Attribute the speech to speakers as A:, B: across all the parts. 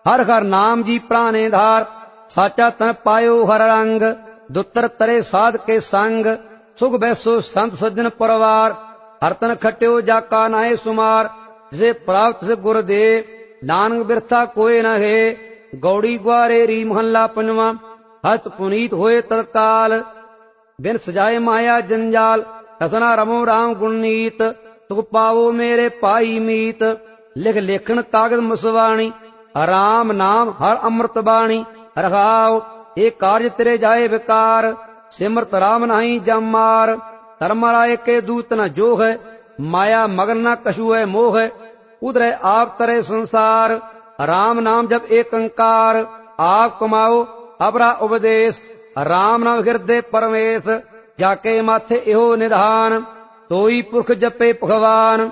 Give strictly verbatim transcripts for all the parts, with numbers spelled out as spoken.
A: हर हर नाम जी प्राणे धार, साचा तन पायो हर रंग, दुतर तरे साध के संग, सुख बैसो संत सज्जन परवार, हर तन खट्यो जाका नाहे सुमार, जिसे प्राप्त से गुर दे, नानक बिरथा कोय न है। गौड़ी ग्वारेरी महला पंजवा, हस्त पुनीत होए तत्काल, बिन सजाए माया जंजाल, रसना रमो राम गुणनीत, सुख पावो मेरे पाई मीत, लिख लेखन कागज मुसवाणी, राम नाम हर अमृत बाणी, रखाओ ये कार्य तेरे जाए विकार, सिमरत राम नहीं जम मार, धर्मराय के दूत न जो है, माया मगन न कछु है मोह, उधरे आप तरे संसार, राम नाम जब एक अंकार, आप कमाओ अपरा उपदेश, राम नाम हृदय परमेश, जाके माथे इहो निधान, तोई पुरख जपे भगवान,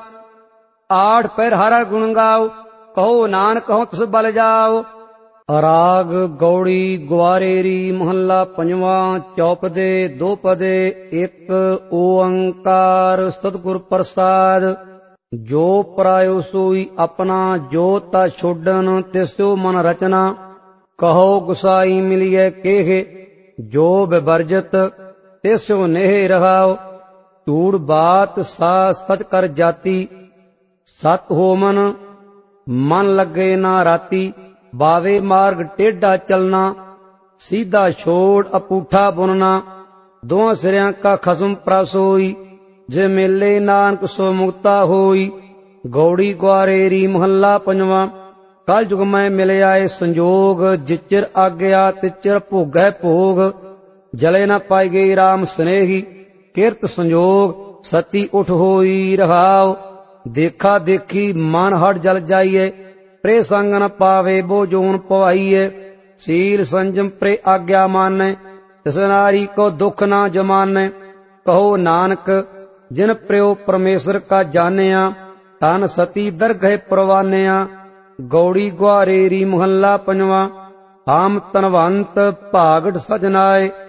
A: आठ पैर हर गुण गाओ, कहो नानक कहो तिस बल जाओ। राग गौड़ी ग्वारेरी महला पंजवा, चौपदे दो पदे एक ओंकार, सतगुर प्रसाद। जो परायो सोई अपना, जो ता छोड़न तिस्यो मन रचना, कहो गुसाई मिलिए केहे, जो विवर्जित तिस्यो नेह रहाओ। धूड़ बात सा सच कर जाती, सत हो मन मन लगे ना राती, बावे मार्ग टेढ़ा चलना, सीधा छोड़ अपूठा बुनना, दोहां सिरियां का खसम प्रासोई, जे मेले नानक सो मुक्ता होई। गौड़ी ग्वारेरी महला पंजवा, कल जुग में मिले आए संजोग, जिचिर आग्या तिचिर भोगै भोग, जले न पाई गई राम स्नेही, किरत संजोग सती उठ होई रहाओ। देखा देखी मन हट जल जाइए, प्रे संग न पावे बो जोन पवाइए, सील संजम प्रे आज्ञा माने, तिस नारी को दुख ना जमाने। कहो नानक जिन प्रियो परमेश्वर का जानिया, तन सती दरगह परवानिया। गौड़ी ग्वारेरी महला पंजवा, हम तनवंत भागट सजनाए,